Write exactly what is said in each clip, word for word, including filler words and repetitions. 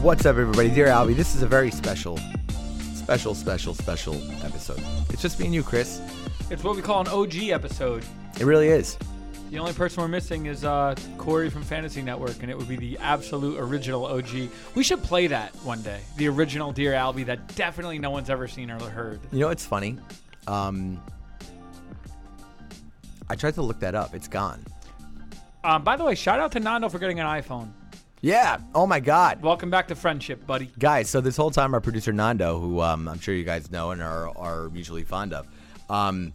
What's up, everybody? Dear Albie, this is a very special, special, special, special episode. It's just me and you, Chris. It's what we call an O G episode. It really is. The only person we're missing is uh, Corey from Fantasy Network, and it would be the absolute original O G. We should play that one day. The original Dear Albie that definitely no one's ever seen or heard. You know what's funny? Um, I tried to look that up. It's gone. Um, by the way, shout out to Nando for getting an iPhone. Yeah. Oh, my God. Welcome back to friendship, buddy. Guys, so this whole time our producer Nando, who um, I'm sure you guys know and are, are mutually fond of, um,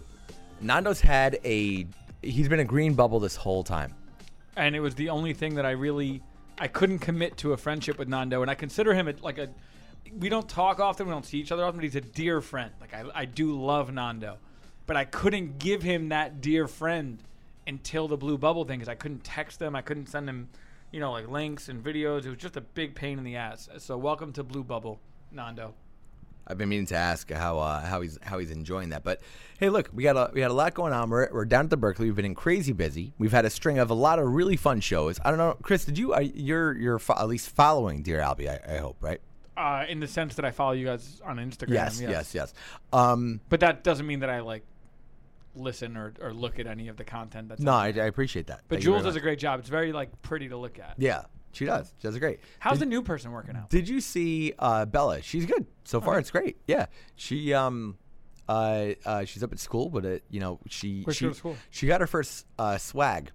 Nando's had a... He's been a green bubble this whole time. And it was the only thing that I really... I couldn't commit to a friendship with Nando, and I consider him a, like a... We don't talk often, we don't see each other often, but he's a dear friend. Like, I, I do love Nando. But I couldn't give him that dear friend until the blue bubble thing, because I couldn't text him, I couldn't send him, you know, like links and videos. It was just a big pain in the ass. So welcome to Blue Bubble, Nando. I've been meaning to ask how uh, how he's how he's enjoying that, but hey, look, we got a we had a lot going on. We're we're down at the Berkeley. We've been in crazy busy. We've had a string of a lot of really fun shows. I don't know, Chris, did you? Uh, you're you're fo- at least following Dear Albie, I, I hope, right? Uh, in the sense that I follow you guys on Instagram. Yes, yes, yes, yes. Um, but that doesn't mean that I like listen or, or look at any of the content. That's no, I, I appreciate that. But Thank you Jules very does a much. great job. It's very like pretty to look at. Yeah, she does. She does a great. How's did, the new person working out? Did you see uh, Bella? She's good so far. Okay. It's great. Yeah, she um, uh, uh, she's up at school, but it, you know, she Where's she she go to school? she got her first uh, swag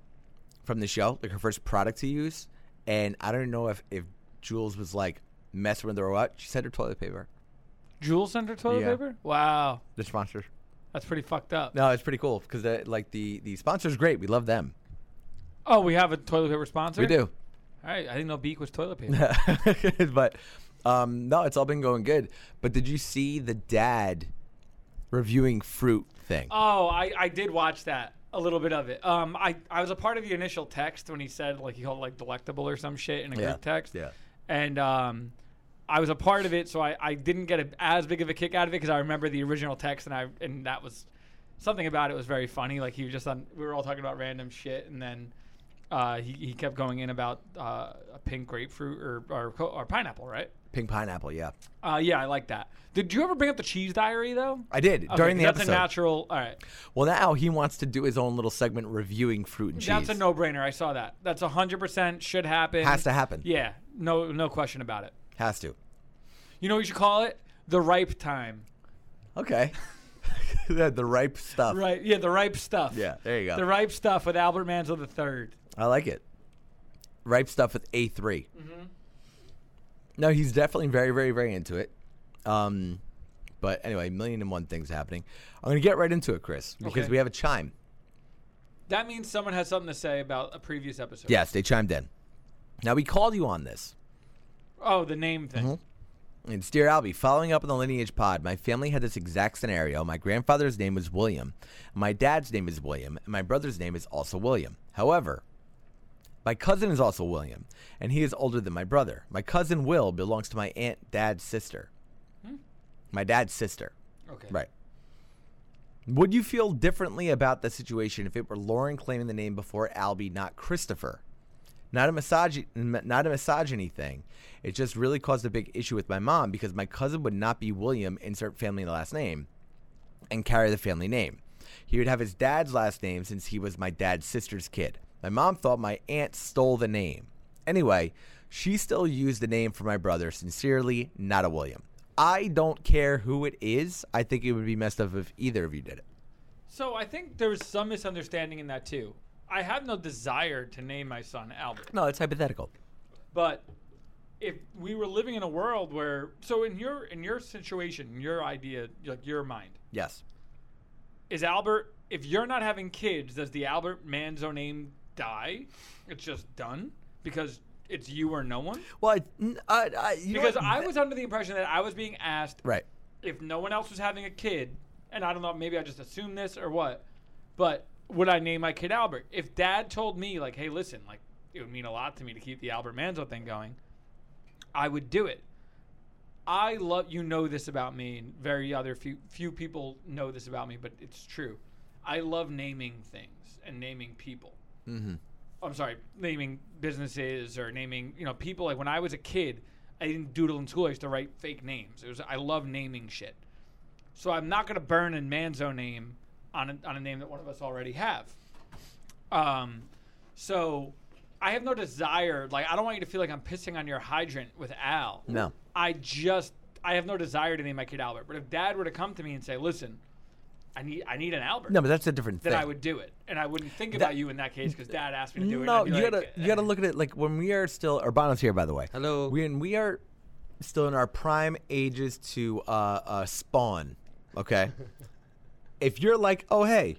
from the show, like her first product to use, and I don't know if if Jules was like messing with her or what. She said her toilet paper. Jules sent her toilet Yeah. paper? Wow. The sponsor. That's pretty fucked up. No, it's pretty cool because like the the sponsor's great. We love them. Oh, we have a toilet paper sponsor? We do. All right. I didn't know Beak was toilet paper. But um, no, it's all been going good. But did you see the dad reviewing fruit thing? Oh, I, I did watch that. A little bit of it. Um, I, I was a part of the initial text when he said like he called it, like delectable or some shit in a Yeah. group text. Yeah. And um, I was a part of it, so I, I didn't get a, as big of a kick out of it because I remember the original text, and I and that was something about it was very funny. Like he was just on, we were all talking about random shit, and then uh, he he kept going in about uh, a pink grapefruit or, or or pineapple, right? Pink pineapple, yeah. Uh, yeah, I like that. Did you ever bring up the cheese diary though? I did Okay, during the that's episode. a natural. All right, Well, now he wants to do his own little segment reviewing fruit and cheese. that's a no-brainer. I saw that. That's a hundred percent should happen. Has to happen. Yeah, no no question about it. Has to. You know what you should call it? The ripe time. Okay. the, the ripe stuff. Right. Yeah, the ripe stuff. Yeah, there you go. The ripe stuff with Albert Manzo the third. I like it. Ripe stuff with A three. Mm-hmm. No, he's definitely very, very, very into it. Um, but anyway, million and one things happening. I'm going to get right into it, Chris, because Okay. we have a chime. That means someone has something to say about a previous episode. Yes, they chimed in. Now, we called you on this. Oh, the name thing. Mm-hmm. It's Dear Albie, following up on the Lineage pod, my family had this exact scenario. My grandfather's name was William, my dad's name is William, and my brother's name is also William. However, my cousin is also William, and he is older than my brother. My cousin Will belongs to my aunt, dad's sister. Hmm? My dad's sister. Okay. Right. Would you feel differently about the situation if it were Lauren claiming the name before Albie, not Christopher? Not a misogy- not a misogyny thing. It just really caused a big issue with my mom because my cousin would not be William, insert family last name, and carry the family name. He would have his dad's last name since he was my dad's sister's kid. My mom thought my aunt stole the name. Anyway, she still used the name for my brother. Sincerely, not a William. I don't care who it is. I think it would be messed up if either of you did it. So I think there was some misunderstanding in that too. I have no desire to name my son Albert. No, it's hypothetical. But if we were living in a world where, so in your in your situation, in your idea, like your mind, Yes. is Albert, if you're not having kids, does the Albert Manzo name die? It's just done because it's you or no one? Well, I, n- I, I you know Because what? I was under the impression that I was being asked right. if no one else was having a kid, and I don't know, maybe I just assumed this or what, but would I name my kid Albert? If Dad told me, like, hey, listen, like, it would mean a lot to me to keep the Albert Manzo thing going, I would do it. I love, you know this about me, and very other few few people know this about me, but it's true. I love naming things and naming people. Mm-hmm. I'm sorry, naming businesses or naming, you know, people. Like when I was a kid, I didn't doodle in school. I used to write fake names. It was I love naming shit. So I'm not gonna burn a Manzo name on a, on a name that one of us already have. Um, so I have no desire. Like I don't want you to feel like I'm pissing on your hydrant with Al. No. I just I have no desire to name my kid Albert. But if Dad were to come to me and say, "Listen, I need I need an Albert," No, but that's a different then thing. I would do it, and I wouldn't think That- about you in that case because Dad asked me to do it. No, and I'd you be gotta like, you gotta look at it like when we are still. Urbano's here, by the way. Hello. When we are still in our prime ages to uh, uh, spawn. Okay. If you're like, oh hey,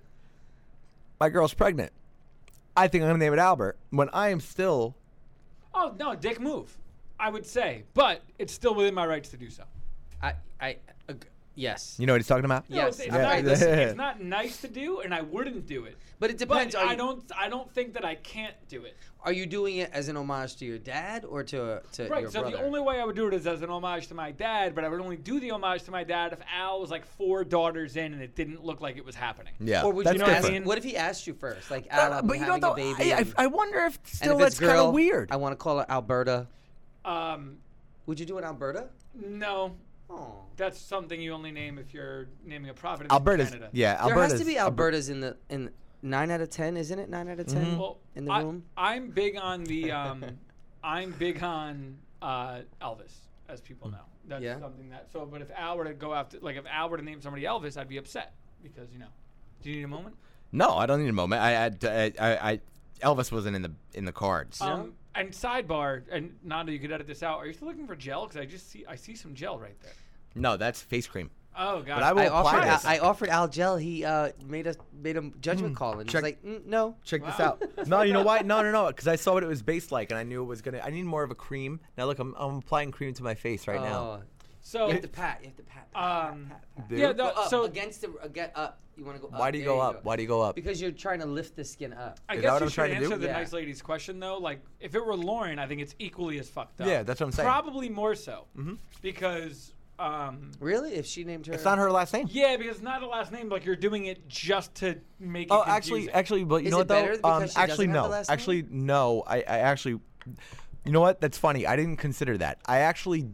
my girl's pregnant, I think I'm gonna name it Albert. When I am still. "Oh no, dick move," I would say, but it's still within my rights to do so. I, I, uh, yes. You know what he's talking about? No, Yes. it's, it's, Yeah. not, listen, Yeah. it's not nice to do, and I wouldn't do it. But it depends. But Are I you, don't. I don't think that I can't do it. are you doing it as an homage to your dad or to to Right. your So brother? the only way I would do it is as an homage to my dad, but I would only do the homage to my dad if Al was like four daughters in and it didn't look like it was happening. Yeah. Or would that's you know what I ask, different. mean? what if he asked you first, like, Uh, Al, I'm but you having know, a though, baby, I, and, I, I wonder if and still if it's that's kind girl, of weird. I want to call her Alberta. Um, Would you do it Alberta? no, Oh. that's something you only name if you're naming a province Alberta's, in Canada. yeah, There Alberta's. has to be Albertas in the in nine out of ten, isn't it? Nine out of ten Mhm. Well, in the I, room. I'm big on the. Um, I'm big on uh, Elvis, as people know. That's Yeah. something that. So, but if Al were to go after, like, if Al were to name somebody Elvis, I'd be upset because you know. Do you need a moment? No, I don't need a moment. I, I, I, I Elvis wasn't in the in the cards. Um, and sidebar, and Nando, you could edit this out. Are you still looking for gel? Because I just see, I see some gel right there. No, that's face cream. Oh God. But I will I apply offered Al, this. I offered Al Gel. He uh, made a made a judgment call, and check- he's like, mm, no. Check this Wow. out. No, you know why? No, no, no. Because I saw what it was based like, and I knew it was gonna. I need more of a cream. Now look, I'm, I'm applying cream to my face right now. Oh. so You have to pat. You have to pat. pat, Um, pat, pat, pat. Dude. yeah. Go No, up, so against the again up. You want to go up. Why do you There go up? Why do you go up? Because you're trying to lift the skin up. I Is that guess what you I'm should trying to do? answer the Yeah. nice lady's question though. Like, if it were Lauren, I think it's equally as fucked up. Yeah, that's what I'm saying. Probably more so Mhm. because. Um, Really? If she named her, It's not her last name. yeah, because it's not a last name. Like you're doing it just to make it. Oh, actually, confusing. actually, but you Is know it what better though? Um, because she actually, doesn't have no. the last name? Actually, no. I, I actually, you know what? That's funny. I didn't consider that. I actually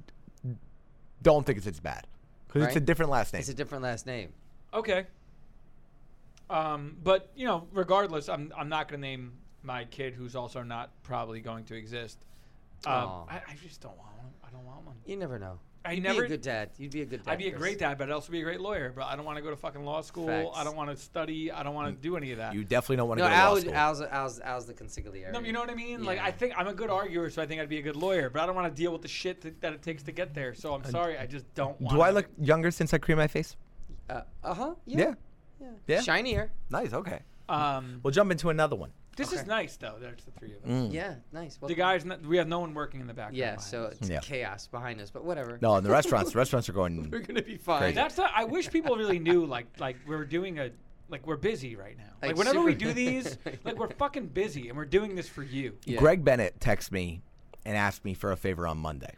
don't think it's as bad because it's a Right? different last name. It's a different last name. Okay. Um, but you know, regardless, I'm I'm not gonna name my kid who's also not probably going to exist. Um, Aw. I, I just don't want one. I don't want one. You never know. I You'd never. be a good dad. You'd be a good dad. I'd be a Chris. great dad, but I'd also be a great lawyer. But I don't want to go to fucking law school. Facts. I don't want to study. I don't want to do any of that. you definitely don't want to No, go to law Al, school. Al's, Al's, Al's the consigliere. No, you know what I mean? Like, Yeah. I think I'm a good arguer, so I think I'd be a good lawyer. But I don't want to deal with the shit that, that it takes to get there. So I'm sorry, I just don't want. Do I look younger since I cream my face? Uh huh. Yeah. Yeah. yeah. Yeah? Shinier. Nice. Okay. Um, We'll jump into another one. this is okay. nice though. There's the three of us. Mm. Yeah. Nice. Well, The guys, n- we have no one working in the background. Yeah. behind So us. it's Yeah. chaos behind us, but whatever. No, in the restaurants, the restaurants are going. We're gonna be fine. Crazy. That's not, I wish people really knew like like we're doing a like we're busy right now. Like, Like, whenever we super- do these, like we're fucking busy and we're doing this for you. Yeah. Greg Bennett texted me and asked me for a favor on Monday.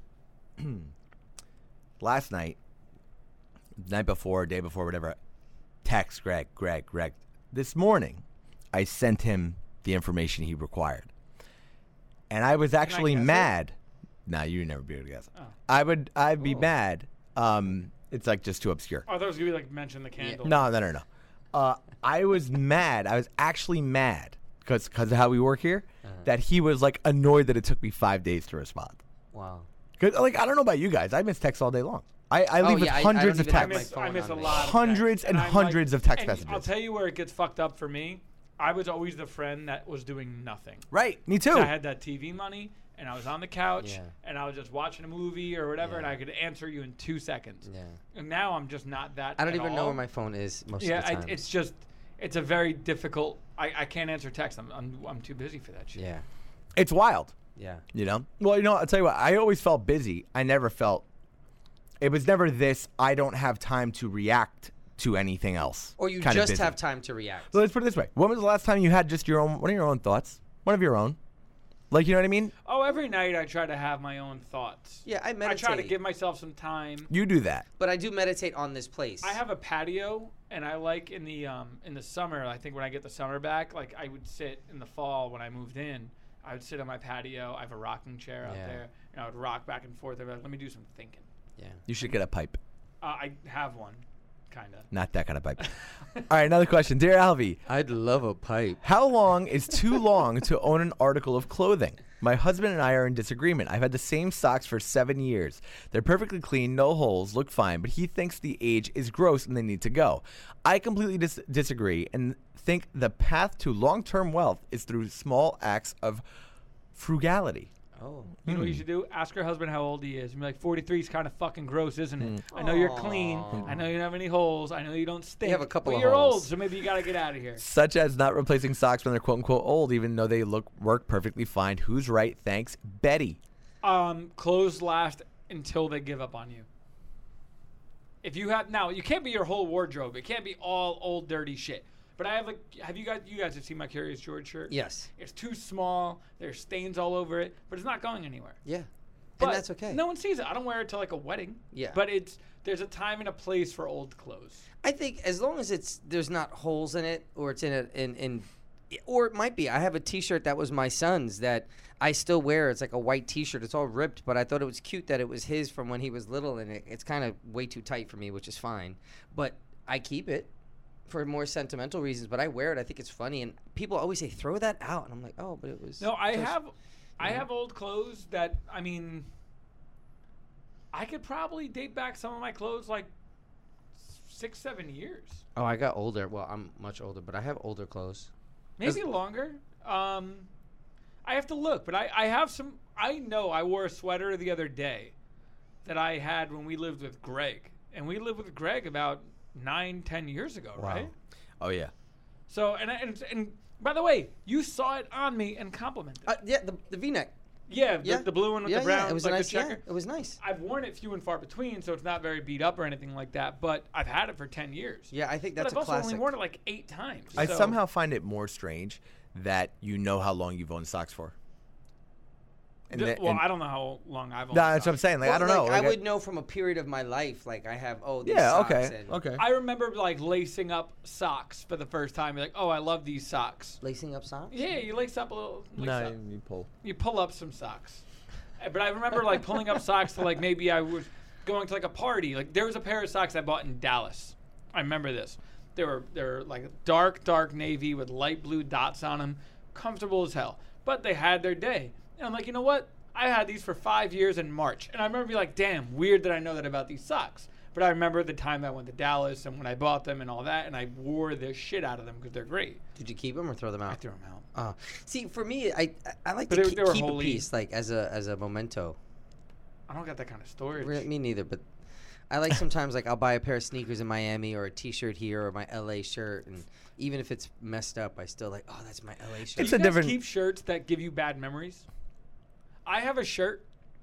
Last night, night before, day before, whatever, text Greg, Greg, Greg. This morning, I sent him the information he required. And I was actually guess it? mad. Nah, you'd never be able to guess. Oh. I would I'd be Oh. mad. Um, it's like just too obscure. Oh, those gonna be like mention the candle. No, no, no, no. Uh, I was mad. I was actually mad because because of how we work here. Uh-huh. That he was like annoyed that it took me five days to respond. Wow. 'Cause, like I don't know about you guys, I miss texts all day long. I, I Oh, leave with yeah, I- I hundreds don't of even I have my texts. miss, I phone miss a on me. lot. Of Hundreds texts. and I'm hundreds like- of text and messages. I'll tell you where it gets fucked up for me. I was always the friend that was doing nothing. Right, me 'Cause too. I had that T V money, and I was on the couch, Yeah. and I was just watching a movie or whatever, and Yeah. I could answer you in two seconds. Yeah. And now I'm just not that. I don't at even know all. where my phone is most Yeah, of the I, time. it's just, it's a very difficult. I, I can't answer text. I'm, I'm I'm too busy for that shit. yeah. It's wild, Yeah. you know. Well, you know, I'll tell you what. I always felt busy. I never felt. It was never this. I don't have time to react to anything else. Or you kind of just busy. have time to react. So let's put it this way: when was the last time you had just your own, one of your own thoughts, one of your own? Like, you know what I mean? Oh, every night I try to have my own thoughts. Yeah, I I meditate. try to give myself some time. You do that. But I do meditate on this place. I have a patio, and I like in the um in the summer. I think when I get the summer back, like I would sit in the fall when I moved in. I would sit on my patio. I have a rocking chair out Yeah. there, and I would rock back and forth. I'd be like, let me do some thinking. Yeah. You should get a pipe. Uh, I have one, kind of. Not that kind of pipe. All right, another question. Dear Alvy, I'd love a pipe. how long is too long to own an article of clothing? My husband and I are in disagreement. I've had the same socks for seven years. They're perfectly clean, no holes, look fine, but he thinks the age is gross and they need to go. I completely dis- disagree and think the path to long-term wealth is through small acts of frugality. Oh. You know what you Hmm. should do? Ask her husband how old he is. And be like, forty-three is kind of fucking gross, isn't it? I know you're clean. I know you don't have any holes. I know you don't stink. have a couple but of you're holes. old, so maybe you got to get out of here. Such as not replacing socks when they're quote-unquote old, even though they look work perfectly fine. Who's right? Thanks, Betty. Um, clothes last until they give up on you. If you have now, you can't be your whole wardrobe. It can't be all old, dirty shit. But I have like, have you guys? You guys have seen my Curious George shirt? Yes. It's too small. There's stains all over it, but it's not going anywhere. Yeah. But and that's okay. No one sees it. I don't wear it to like a wedding. Yeah. But it's there's a time and a place for old clothes. I think as long as it's there's not holes in it, or it's in a in in, or it might be. I have a T-shirt that was my son's that I still wear. It's like a white T-shirt. It's all ripped, but I thought it was cute that it was his from when he was little, and it, it's kind of way too tight for me, which is fine. But I keep it for more sentimental reasons. But I wear it. I think it's funny, and people always say throw that out, and I'm like, oh, but it was. No, I so- have, I Yeah. have old clothes that I mean. I could probably date back some of my clothes like six, seven years, Oh, I got older. Well, I'm much older, but I have older clothes. maybe longer. Um, I have to look, but I, I have some. I know I wore a sweater the other day that I had when we lived with Greg, and we lived with Greg about nine, ten years ago, Wow. right? Oh, yeah. So, and and and by the way, you saw it on me and complimented. Uh, yeah, the the V-neck. yeah, the, Yeah, the blue one with yeah, the brown, yeah. It was like a nice. the checker. Yeah, it was nice. I've worn it few and far between, so it's not very beat up or anything like that. But I've had it for ten years. Yeah, I think But that's I've a also classic. only worn it like eight times. I so- somehow find it more strange that you know how long you've owned socks for. And Th- then- well, and- I don't know how long I've. No, owned that's what I'm socks. saying. Like, I Well, don't know. like, Like, I would know from a period of my life. Like I have. Oh, these Yeah, socks okay. and Okay. I remember like lacing up socks for the first time. You're like, oh, I love these socks. Lacing up socks. Yeah, you lace up a little. Lace No, up. you pull. You pull up some socks. Uh, But I remember like pulling up socks to like maybe I was going to like a party. Like there was a pair of socks I bought in Dallas. I remember this. They were they were like dark dark navy with light blue dots on them, comfortable as hell. But they had their day. And I'm like, you know what? I had these for five years in March, and I remember being like, damn, weird that I know that about these socks. But I remember the time I went to Dallas and when I bought them and all that, and I wore the shit out of them because they're great. Did you keep them or throw them I out? threw them out. Uh, see, for me, I I, I like But to they- keep, they were keep a holy. piece, like as a as a memento. I don't got that kind of storage. Re- me neither, but I like sometimes like I'll buy a pair of sneakers in Miami or a T-shirt here or my L A shirt, and even if it's messed up, I still like, oh, that's my L A Do shirt. It's you a guys different- keep shirts that give you bad memories? I have a shirt.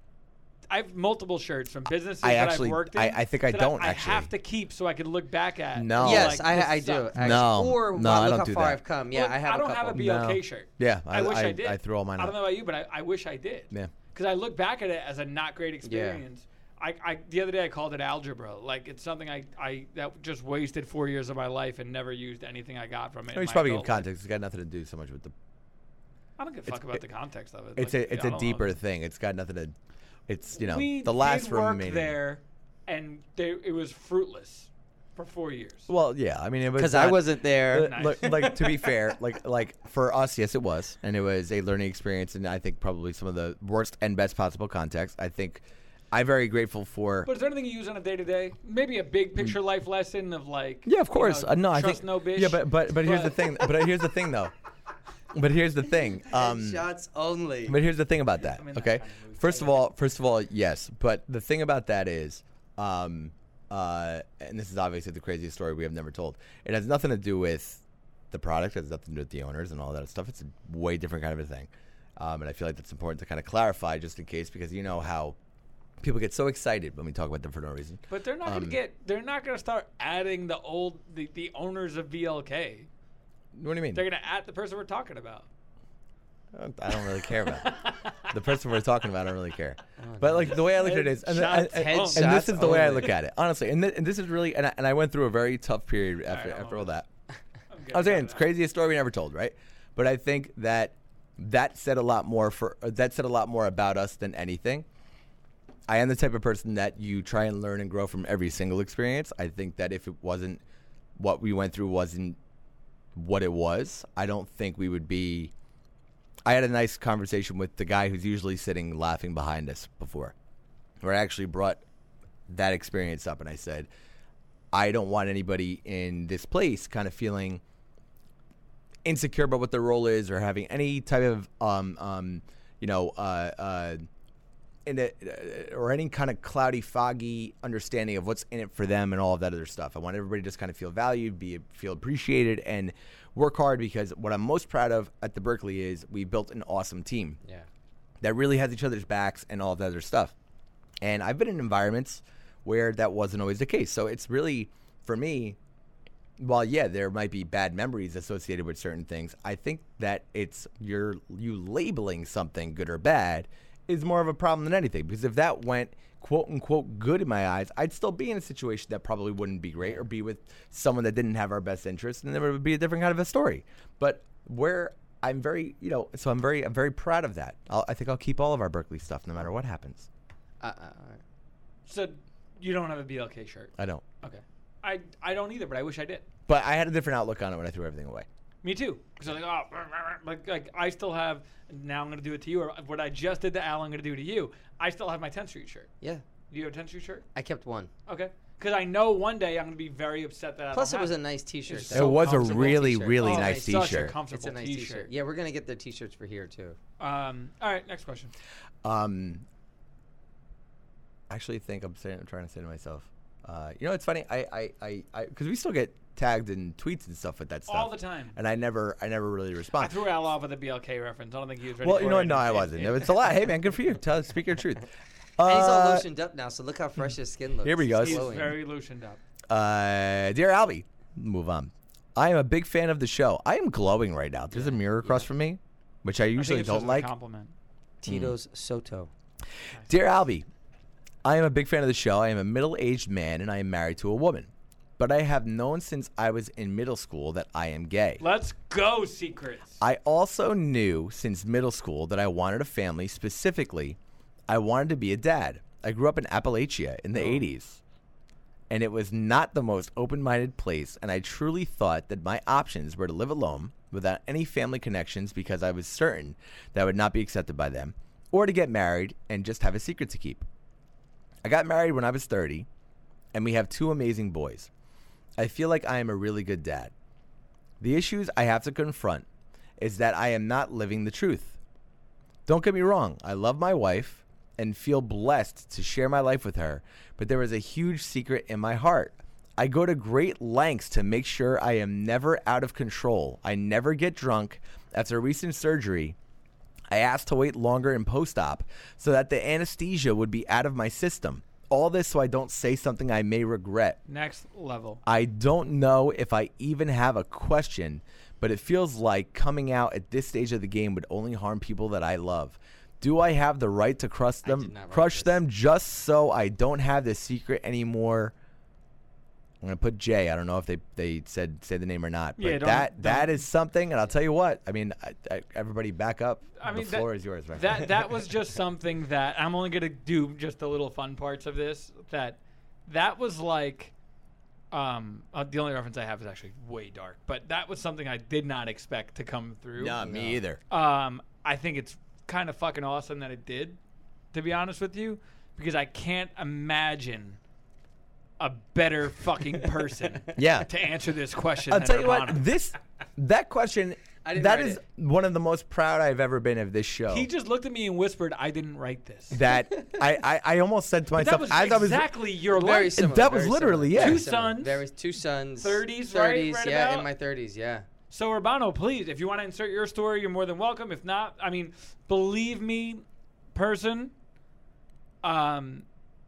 I have multiple shirts from businesses I that actually- I've worked in. I- I think I that don't, I, actually. have to keep so I can look back at. No. and be Yes, like, I this I do. sucks. Actually. No, Or no, wow, I look don't how do far that. I've come. Yeah, Look, I have. I don't a have a couple. B L K No. shirt. Yeah, I, wish I, did. I threw all mine I out. don't know about you, but I, I wish I did. Yeah. Because I look back at it as a not great experience. I, I the other day I called it algebra. Like it's something I, I that just wasted four years of my life and never used anything I got from it. I in mean, it's my probably give adult life. context. It's got nothing to do so much with the. I don't give a fuck about the context of it. It's Like, a it's I a don't know. deeper thing. It's got nothing to. It's you know we the last did work remaining. there, and they, it was fruitless for four years. Well, yeah. I mean, it was Because I not- wasn't there. Uh, Nice. look, like to be fair, like like for us, yes, it was, and it was a learning experience, and I think probably some of the worst and best possible context. I think I'm very grateful for. But is there anything you use on a day to day? Maybe a big picture life lesson of like. Mm. Yeah, of course. You know, uh, no, I trust think. no bitch. Yeah, but but but here's the But- thing. But here's the thing, though. But here's the thing. Um, Shots only. But here's the thing about that. I mean, that Okay. kind of moves First of together. all, first of all, yes. But the thing about that is, um, uh, and this is obviously the craziest story we have never told. It has nothing to do with the product. It has nothing to do with the owners and all that stuff. It's a way different kind of a thing. Um, and I feel like that's important to kind of clarify just in case, because you know how people get so excited when we talk about them for no reason. But they're not Um, gonna get. They're not gonna start adding the old the, the owners of B L K. What do you mean? They're gonna add the person we're talking about. I don't really care about it. The person we're talking about, I don't really care. But like the way I look at it is, and, and, and, and Headshots this is the way I only. look at it, honestly. And, th- and this is really, and I, and I went through a very tough period after right, after all that. I'm I was saying good it's with craziest story we never told, right? But I think that that said a lot more for uh, that said a lot more about us than anything. I am the type of person that you try and learn and grow from every single experience. I think that if it wasn't what we went through wasn't what it was, I don't think we would be. I had a nice conversation with the guy who's usually sitting laughing behind us before, where I actually brought that experience up, and I said, I don't want anybody in this place kind of feeling insecure about what their role is or having any type of, um, um, you know, uh, uh, in a, uh, or any kind of cloudy, foggy understanding of what's in it for them and all of that other stuff. I want everybody to just kind of feel valued, be feel appreciated, and work hard, because what I'm most proud of at the Berkeley is we built an awesome team Yeah. that really has each other's backs and all of that other stuff. And I've been in environments where that wasn't always the case. So it's really, for me, while yeah, there might be bad memories associated with certain things, I think that it's you're you labeling something good or bad is more of a problem than anything. Because if that went quote unquote good in my eyes, I'd still be in a situation that probably wouldn't be great, or be with someone that didn't have our best interests, and then it would be a different kind of a story. But where I'm very, you know, so I'm very, I'm very proud of that. I'll, I think I'll keep all of our Berkeley stuff no matter what happens. Uh, uh, uh, So you don't have a B L K shirt? I don't. Okay. I, I don't either, but I wish I did. But I had a different outlook on it when I threw everything away. Me too. Because I'm like, oh, like, like I still have. Now I'm gonna do it to you, or what I just did to Al, I'm gonna do to you. I still have my tenth Street shirt. yeah. Do you have a tenth Street shirt? I kept one. Okay. Because I know one day I'm gonna be very upset that I Plus, don't it was a have nice T-shirt. It's though. It so was a comfortable really, t-shirt. really Oh, nice it's such a T-shirt. comfortable It's a nice T-shirt. T-shirt. Yeah, we're gonna get their T-shirts for here too. Um. All right. Next question. Um, I actually think I'm saying, I'm trying to say to myself, uh, you know, it's funny. I, I, I, because we still get tagged in tweets and stuff with that stuff All the time. and I never, I never really I respond. threw Al off with a B L K reference. I don't think he was ready. Well, for you know it. what? No, I It- wasn't. it- It's a lot. Hey, man, good for you. Tell, speak your truth. And he's all Uh, lotioned up now, so look how fresh his skin looks. here we go. He's He's glowing. very loosened up. Uh, dear Albie, move on. I am a big fan of the show. I am glowing right now. There's a mirror across from me, which I I think usually it's just don't a like. compliment. Tito's Soto. Dear Albie, I am a big fan of the show. I am a middle-aged man, and I am married to a woman. But I have known since I was in middle school that I am gay. Let's go, secrets. I also knew since middle school that I wanted a family. Specifically, I wanted to be a dad. I grew up in Appalachia in the Oh. eighties, and it was not the most open-minded place, and I truly thought that my options were to live alone without any family connections, because I was certain that I would not be accepted by them, or to get married and just have a secret to keep. I got married when I was thirty, and we have two amazing boys. I feel like I am a really good dad. The issues I have to confront is that I am not living the truth. Don't get me wrong, I love my wife and feel blessed to share my life with her, but there is a huge secret in my heart. I go to great lengths to make sure I am never out of control. I never get drunk. After recent surgery, I asked to wait longer in post-op so that the anesthesia would be out of my system. All this so I don't say something I may regret. Next level. I don't know if I even have a question, but it feels like coming out at this stage of the game would only harm people that I love. Do I have the right to crush I did them, not write crush this. them just so I don't have this secret anymore? I'm gonna put J. I don't know if they, they said say the name or not, but Yeah, don't- that that don't- is something. And I'll tell you what. I mean, I, I, everybody back up. I mean, the that- floor is yours. Right? That that was just something that I'm only gonna do just the little fun parts of this. That that was like, um, uh, the only reference I have is actually way dark, but that was something I did not expect to come through. no, me either. Um, I think it's kind of fucking awesome that it did, to be honest with you, because I can't imagine a better fucking person Yeah. to answer this question. I'll than tell you what. Urbano. This that question. I didn't That write is it. one of the most proud I've ever been of this show. He just looked at me and whispered, "I didn't write this." that I, I, I almost said to But myself that was as I was exactly your Very life. similar. that was very literally, similar, yeah. very Two similar. sons. Very two sons. thirties, right? Thirties, Right yeah, about? in my thirties, yeah. So Urbano, please, if you want to insert your story, you're more than welcome. If not, I mean, believe me, person, um,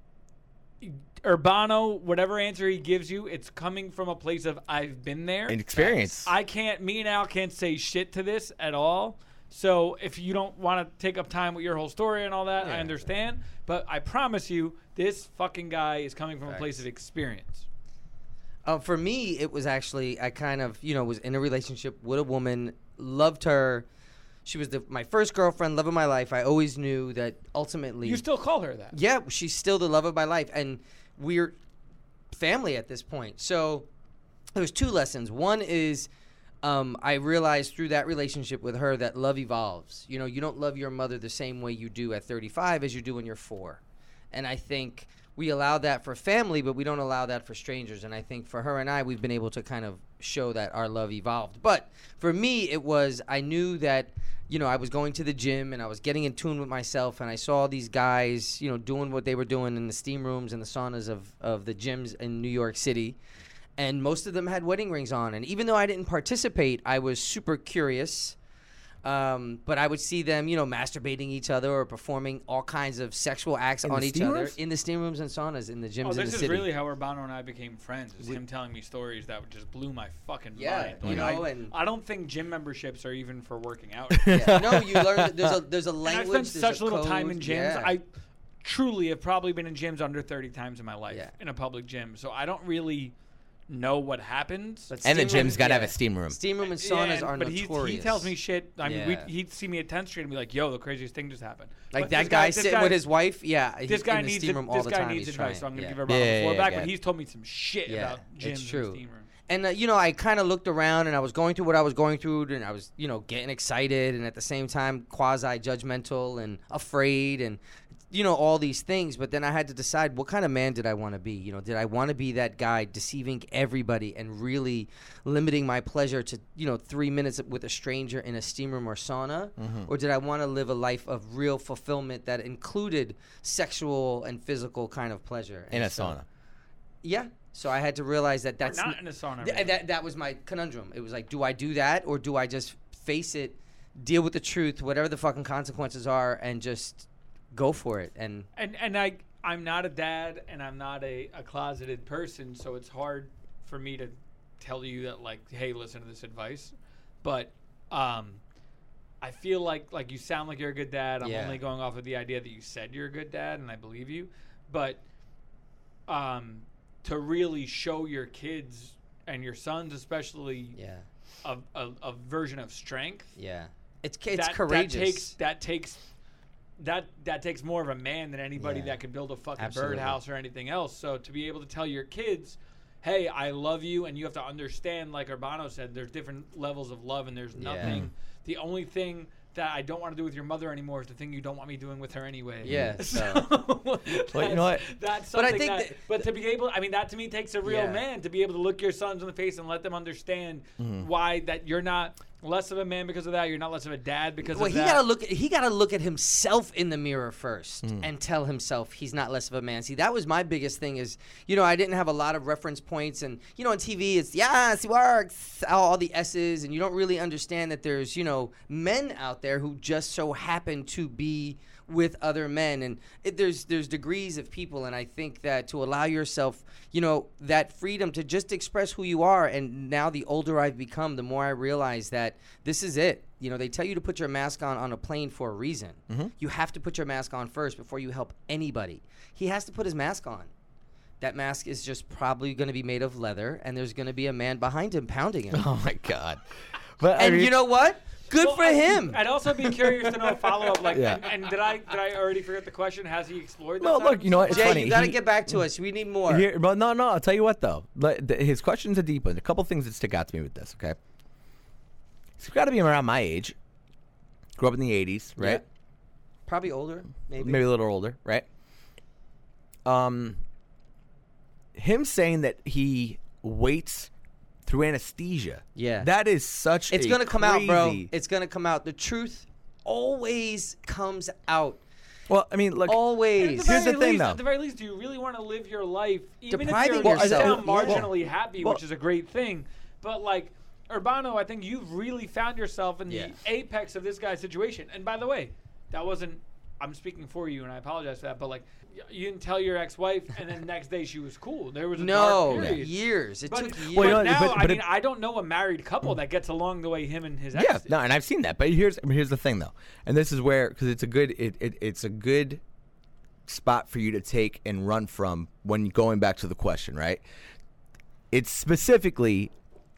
Urbano, whatever answer he gives you, it's coming from a place of I've been there. An experience. I can't, me and Al can't say shit to this at all So if you don't want to take up time with your whole story and all that, Yeah. I understand. But I promise you, this fucking guy is coming from a place Facts. of experience. Uh, for me, it was actually I kind of you know was in a relationship with a woman, loved her. She was the, my first girlfriend, love of my life. I always knew that ultimately. You still call her that? Yeah, she's still the love of my life, and we're family at this point. So there's two lessons. One is um, I realized through that relationship with her that love evolves. You know, you don't love your mother the same way you do at thirty-five as you do when you're four. And I think we allow that for family, but we don't allow that for strangers. And I think for her and I, we've been able to kind of show that our love evolved. But for me, it was I knew that, you know, I was going to the gym and I was getting in tune with myself, and I saw these guys, you know, doing what they were doing in the steam rooms and the saunas of, of the gyms in New York City. And most of them had wedding rings on. And even though I didn't participate, I was super curious. Um, but I would see them, you know, masturbating each other or performing all kinds of sexual acts In on the each steam other rooms? in the steam rooms and saunas in the gyms Oh, in the this is city. really how Urbano and I became friends. Is him telling me stories that would just blew my fucking Yeah, mind. you know, I, and- I don't think gym memberships are even for working out. Yeah. No, you learn that there's a there's a And language. I've spent there's such a little code. time in gyms. Yeah. I truly have probably been in gyms under thirty times in my life Yeah. in a public gym. So I don't really know what happens. But And the steam gym's room- got to yeah. have a steam room. Steam room and Yeah, saunas and- are but he, notorious. he tells me shit. I mean, Yeah. we, he'd see me at tenth Street and be like, "Yo, the craziest thing just happened." Like But that this guy, this sitting guy- with his wife. Yeah, This he's guy in the needs steam ad- room all this the guy time. needs He's advice, trying. so I'm gonna yeah. give Urbano Yeah, the yeah, floor yeah, back. yeah. But he's told me some shit Yeah, about gyms it's true. and steam room. And uh, you know, I kind of looked around and I was going through what I was going through, and I was, you know, getting excited and at the same time quasi judgmental and afraid and, you know, all these things. But then I had to decide, what kind of man did I want to be? You know, did I want to be that guy deceiving everybody and really limiting my pleasure to, you know, three minutes with a stranger in a steam room or sauna? Mm-hmm. Or did I want to live a life of real fulfillment that included sexual and physical kind of pleasure? In And a so- sauna. Yeah. So I had to realize that Or that's not n- in a sauna. Th- really. that that was my conundrum. It was like, do I do that or do I just face it, deal with the truth, whatever the fucking consequences are, and just go for it? And And and I I'm not a dad and I'm not a, a closeted person, so it's hard for me to tell you that, like, hey, listen to this advice. But um I feel like like you sound like you're a good dad. I'm Yeah. only going off of the idea that you said you're a good dad, and I believe you. But um to really show your kids and your sons especially yeah, a, a, a version of strength, yeah, it's it's that, courageous. That takes that takes that that takes more of a man than anybody Yeah. that could build a fucking Absolutely. birdhouse or anything else. So to be able to tell your kids, "Hey, I love you," and you have to understand, like Urbano said, there's different levels of love, and there's Yeah. nothing. The only thing that I don't want to do with your mother anymore is the thing you don't want me doing with her anyway. Yeah, So, Well, you know what? That's But I something think that, that- but to be able, I mean, that to me takes a real Yeah. man to be able to look your sons in the face and let them understand Mm-hmm. why that you're not less of a man because of that. You're not less of a dad because Well, of he that. gotta look. He gotta look at himself in the mirror first Mm. and tell himself he's not less of a man. See, that was my biggest thing. Is you know I didn't have a lot of reference points, and you know on T V it's yes, he works, all, all the S's, and you don't really understand that there's you know men out there who just so happen to be with other men, and it, there's there's degrees of people, and I think that to allow yourself, you know, that freedom to just express who you are, and now the older I've become, the more I realize that this is it. You know, they tell you to put your mask on on a plane for a reason. Mm-hmm. You have to put your mask on first before you help anybody. He has to put his mask on. That mask is just probably going to be made of leather, and there's going to be a man behind him pounding him. Oh my God. But I And mean, you know what? Good Well, for I- him. I'd also be curious to know a follow up. Like, Yeah. and, and did I did I already forget the question? Has he explored? That Well, side look, of you know what? It's himself? Jay, funny. you got to He- get back to us. We need more. Here, but no, no. I'll tell you what though. Like, th- His question's a deep one. A couple things that stick out to me with this. Okay, he's got to be around my age. Grew up in the eighties, right? Yeah. Probably older, maybe. Maybe a little older, right? Um, him saying that he waits through anesthesia. Yeah. that is such. It's a going to come out, bro. crazy- It's going to come out. The truth always comes out. Well, I mean, look. At Always. the Here's very the thing, least, though. At the very least, do you really want to live your life, even Depriving if you're yourself. still Well, marginally happy, well- which is a great thing? But like Urbano, I think you've really found yourself in the Yeah. apex of this guy's situation. And by the way, that wasn't I'm speaking for you, and I apologize for that, but like, y- you didn't tell your ex-wife, and then the next day she was cool. There was a No, dark period. years. It But, took years. but Well, you know, now, but- I but mean, it- I don't know a married couple that gets along the way him and his ex Yeah, did. no, and I've seen that. But here's here's the thing though, and this is where because it's a good it, it it's a good spot for you to take and run from when going back to the question, right? It's specifically,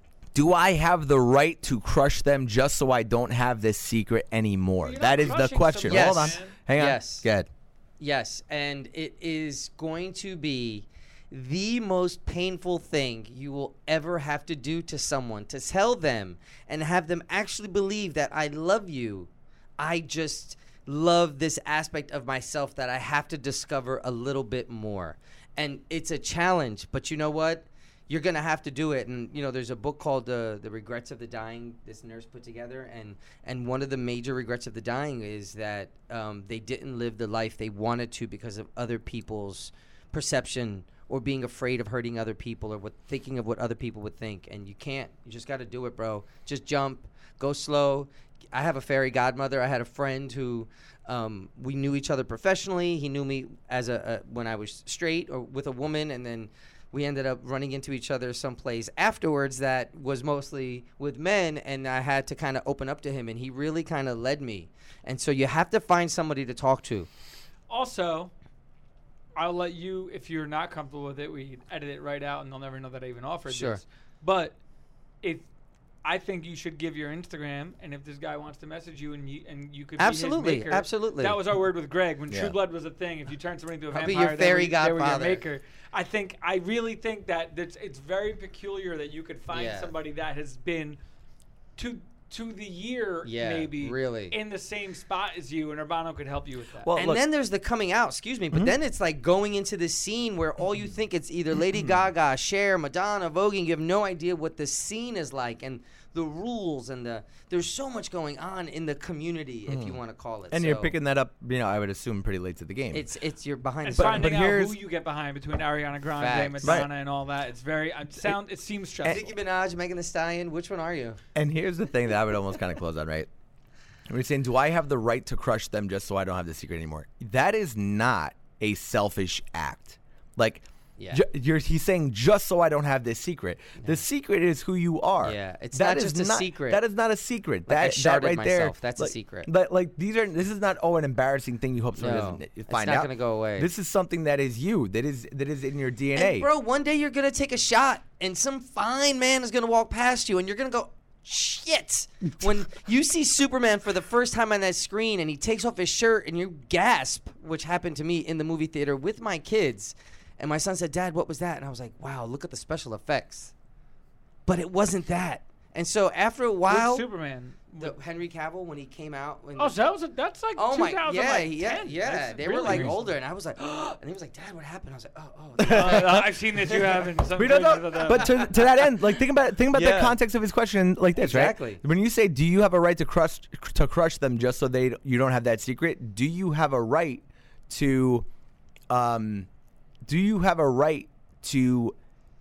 do I have the right to crush them just so I don't have this secret anymore? You're That not is the crushing question. someone, Hold on, man. hang on. Yes. Go ahead. Yes, and it is going to be the most painful thing you will ever have to do to someone, to tell them and have them actually believe that I love you. I just love this aspect of myself that I have to discover a little bit more. And it's a challenge, but you know what? You're going to have to do it. And, you know, there's a book called uh, The Regrets of the Dying this nurse put together. And, and one of the major regrets of the dying is that um, they didn't live the life they wanted to because of other people's perception or being afraid of hurting other people or what, thinking of what other people would think. And you can't. You just got to do it, bro. Just jump. Go slow. I have a fairy godmother. I had a friend who um, we knew each other professionally. He knew me as a, a when I was straight or with a woman, and then we ended up running into each other someplace afterwards that was mostly with men, and I had to kind of open up to him, and he really kind of led me. And so you have to find somebody to talk to. Also, I'll let you, if you're not comfortable with it, we edit it right out and they'll never know that I even offered Sure. this. But if I think you should give your Instagram, and if this guy wants to message you and you, and you could Absolutely, be his maker. absolutely. That was our word with Greg. When Yeah. True Blood was a thing, if you turn somebody into a I'll be vampire, your they fairy were, they were your godfather. maker. I think, I really think that it's, it's very peculiar that you could find Yeah. somebody that has been to to the year Yeah, maybe really. in the same spot as you, and Urbano could help you with that. Well, And look- then there's the coming out, excuse me, but then it's like going into this scene where all you think it's either Lady Gaga, Cher, Madonna, voguing. You have no idea what the scene is like and the rules and the there's so much going on in the community, if you want to call it. And you're So picking that up, you know, I would assume pretty late to the game. It's it's you're behind and the But- scene. finding but out here's- who you get behind between Ariana Grande, Facts. Madonna, Right. and all that. It's very it sound. It seems stressful. Nicki Minaj, Megan Thee Stallion, which one are you? And here's the thing that I would almost kind of close on, right? We're saying, do I have the right to crush them just so I don't have the secret anymore? That is not a selfish act. Like, Yeah. ju- you're, he's saying just so I don't have this secret. The secret is who you are. Yeah, it's That not is just a secret. That is not a secret. Like, I that, sharded that right there, myself. That's a like- secret. Like, like these are. This is not oh an embarrassing thing you hope someone No, doesn't it's find not out. gonna go away. This is something that is you. That is that is in your D N A. And bro, one day you're gonna take a shot, and some fine man is gonna walk past you, and you're gonna go, shit. When you see Superman for the first time on that screen, and he takes off his shirt, and you gasp, which happened to me in the movie theater with my kids, and my son said, "Dad, what was that?" And I was like, "Wow, look at the special effects." But it wasn't that. And so after a Which while, Superman. the Henry Cavill when he came out, when Oh, so that was a, that's like Oh my, two thousand yeah, ten. yeah, yeah. That's They were really like recent. older, and I was like, oh, and he was like, "Dad, what happened?" I was like, "Oh, oh." Uh, I've seen this. You haven't. Some We don't versions know, of that. but to, to that end, like think about think about Yeah. the context of his question like this, Exactly. right? When you say, "Do you have a right to crush to crush them just so they you don't have that secret?" Do you have a right to, um, do you have a right to,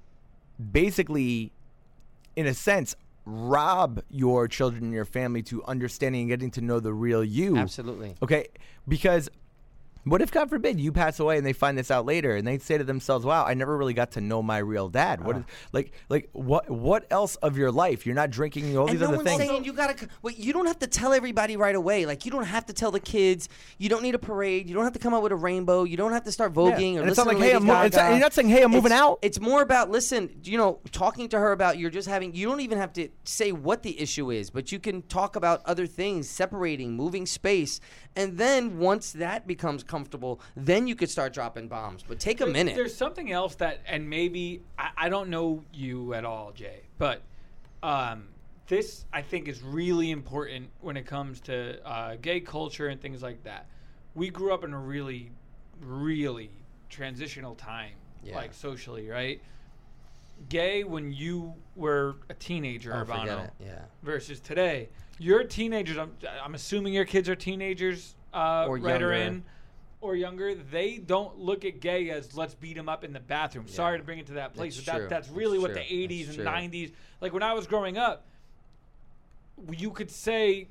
basically, in a sense, rob your children and your family to understanding and getting to know the real you? Absolutely. Okay, because what if, God forbid, you pass away and they find this out later and they say to themselves, "Wow, I never really got to know my real dad." What is, like like what what else of your life? You're not drinking all And these no other one's things. saying you gotta. c- Wait, you don't have to tell everybody right away. Like you don't have to tell the kids. You don't need a parade. You don't have to come out with a rainbow. You don't have to start voguing Yeah. or And it's listen not to like, hey, Lady I'm mo- it's not- Gaga. you're not saying, "Hey, I'm moving It's- out." It's more about listen. You know, talking to her about you're just having. You don't even have to say what the issue is, but you can talk about other things, separating, moving space, and then once that becomes comfortable, then you could start dropping bombs. But take a There- minute. There's something else that, and maybe I, I don't know you at all, Jay, but um, this I think is really important when it comes to uh, gay culture and things like that. We grew up in a really, really transitional time, Yeah. like socially, right? Gay when you were a teenager, Oh, forget Urbano, it. Yeah. versus today. You're teenagers. I'm, I'm assuming your kids are teenagers, uh, Or right or younger. in, or younger. They don't look at gay as let's beat them up in the bathroom. Yeah. Sorry to bring it to that place, That's but true. that, that's really That's what true. the eighties That's and true. nineties. Like when I was growing up, you could say,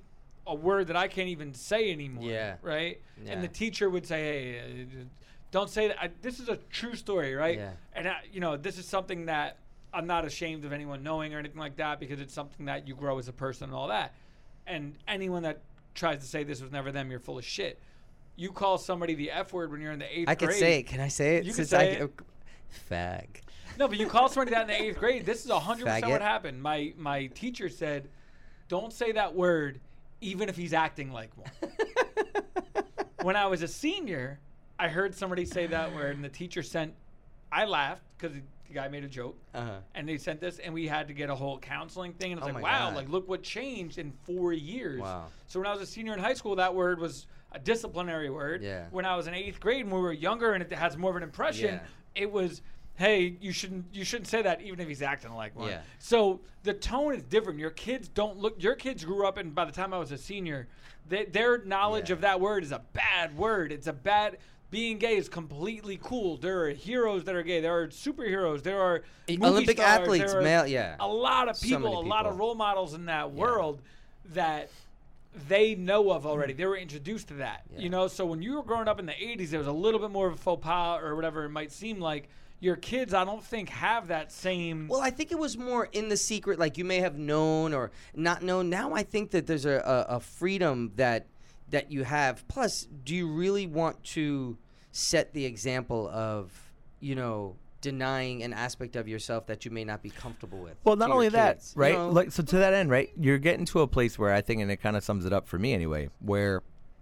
a word that I can't even say anymore. Yeah. Right. Yeah. And the teacher would say, "Hey, uh, don't say that." I, this is a true story, right? Yeah. And I, you know, this is something that I'm not ashamed of anyone knowing or anything like that, because it's something that you grow as a person and all that. And anyone that tries to say this was never them, you're full of shit. You call somebody the F word when you're in the eighth I grade. can say it. Can I say it? You can Since say I, it. Fag. No, but you call somebody that in the eighth grade. This is one hundred percent Faggot. what happened. My my teacher said, don't say that word even if he's acting like one. When I was a senior, I heard somebody say that word, and the teacher sent, I laughed because the guy made a joke, Uh-huh. and they sent this, and we had to get a whole counseling thing, and I was Oh like, my wow, God. like look what changed in four years. Wow. So when I was a senior in high school, that word was a disciplinary word. Yeah. When I was in eighth grade, when we were younger and it has more of an impression, Yeah. it was, hey, you shouldn't you shouldn't say that even if he's acting like one. Yeah. So the tone is different. Your kids don't look. Your kids grew up, and by the time I was a senior, they, their knowledge Yeah. of that word is a bad word. It's a bad. Being gay is completely cool. There are heroes that are gay. There are superheroes. There are movie Olympic stars, athletes, there are male, yeah. a lot of So people, many a lot of people. role models in that world that they know of already. Mm. They were introduced to that, Yeah. you know. So when you were growing up in the eighties, there was a little bit more of a faux pas or whatever it might seem like. Your kids, I don't think, have that same. Well, I think it was more in the secret, like you may have known or not known. Now I think that there's a, a, a freedom that that you have. Plus, do you really want to set the example of, you know, denying an aspect of yourself that you may not be comfortable with? Well, to not your only that, kids? You right? know? Like, so to that end, right? You're getting to a place where I think, and it kind of sums it up for me anyway, where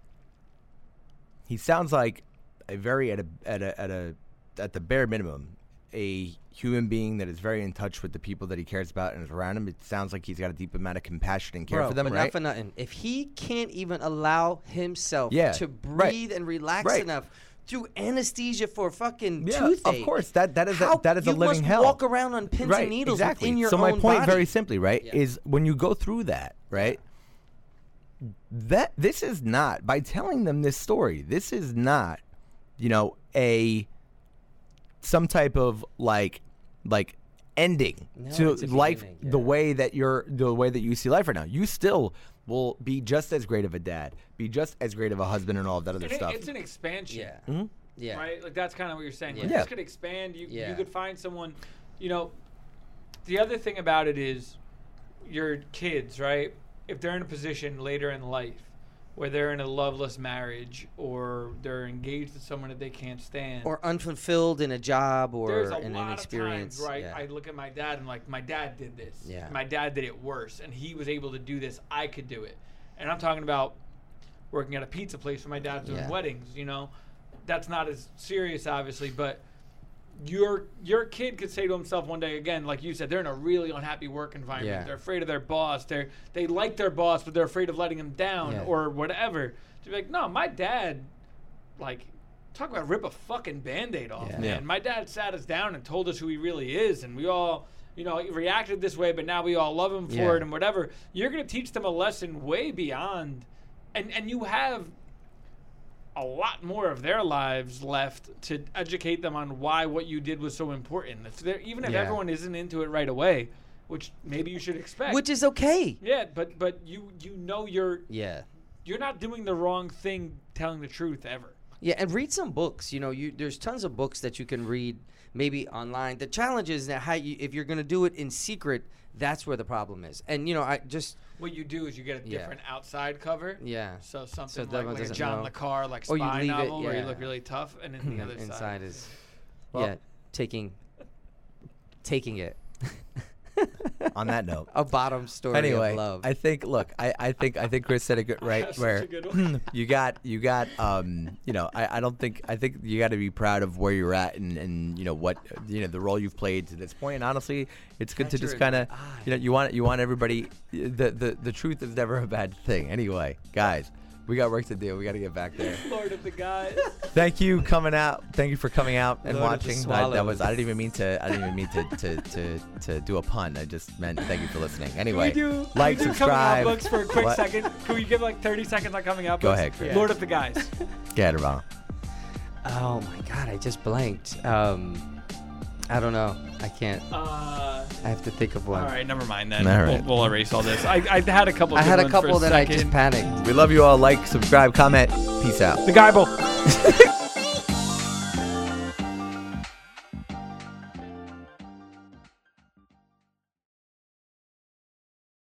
he sounds like a very at a at a at a at the bare minimum, a human being that is very in touch with the people that he cares about and is around him. It sounds like he's got a deep amount of compassion and care Bro, for them, but right? not for nothing. If he can't even allow himself Yeah, to right. breathe and relax Right. enough through anesthesia for fucking Yeah, toothache, of course. That that is a, how that is a you living must hell. walk around on pins right, and needles exactly. within your so own my point, body. very simply, right, Yeah. is when you go through that, right, that this is not, by telling them this story, this is not, you know, a some type of like like ending No, to it's a life beginning, the yeah. way that you're the way that you see life right now. You still will be just as great of a dad, be just as great of a husband, and all of that other And it- stuff. it's an expansion. Yeah. Mhm. Yeah. Right? Like that's kind of what you're saying. Like, Yeah. this could expand. You Yeah. you could find someone, you know. The other thing about it is your kids, right? If they're in a position later in life where they're in a loveless marriage or they're engaged to someone that they can't stand. Or unfulfilled in a job or there's a in lot an experience. of times, right? Yeah. I look at my dad and like, my dad did this. Yeah. My dad did it worse, and he was able to do this. I could do it. And I'm talking about working at a pizza place where my dad's doing Yeah. weddings. You know, that's not as serious, obviously, but your your kid could say to himself one day, again, like you said, they're in a really unhappy work environment. Yeah. They're afraid of their boss. They're they like their boss, but they're afraid of letting him down Yeah. or whatever. To be like, no, my dad, like, talk about rip a fucking Band-Aid off, Yeah. man. Yeah. My dad sat us down and told us who he really is, and we all, you know, reacted this way, but now we all love him for Yeah. it and whatever. You're going to teach them a lesson way beyond, and, and you have a lot more of their lives left to educate them on why what you did was so important. If they're, even if Yeah. everyone isn't into it right away, which maybe you should expect. Which is okay. yeah, but but you you know you're Yeah. you're not doing the wrong thing telling the truth ever. Yeah, and read some books. You know, you there's tons of books that you can read maybe online. The challenge is that how you if you're going to do it in secret, that's where the problem is. And you know, I just What you do is you get a Yeah. different outside cover. yeah. So something So like, everyone like a doesn't John know. Le Carre, like Or you spy leave it, novel, where you yeah. look really tough, and then the other Inside side. is Well- yeah, taking taking it. On that note, A bottom story anyway, of love. I think look, I, I think I think Chris said it good right That's such where a good one. you got you got um you know I, I don't think I think you got to be proud of where you're at and, and you know what you know the role you've played to this point. And honestly, it's good Catch to her just in kind the of eye. you know you want you want everybody the, the the truth is never a bad thing. Anyway, guys, we got work to do. We got to get back there. Lord of the guys. Thank you coming out. Thank you for coming out and Lord of the watching. I, that was I swallows. didn't even mean to I didn't even mean to, to, to, to do a pun. I just meant thank you for listening. Anyway, Can we do, like, can we do subscribe. coming out books for a quick What? second? Can we give like thirty seconds on coming out Go books? ahead, Chris. Lord of the guys. Get it wrong. Oh my god, I just blanked. Um, I don't know. I can't. Uh, I have to think of one. all right, never mind then. All right. We'll, we'll erase all this. I, I had a couple. I good had a ones for couple that I second. just panicked. We love you all. Like, subscribe, comment. Peace out. The guy.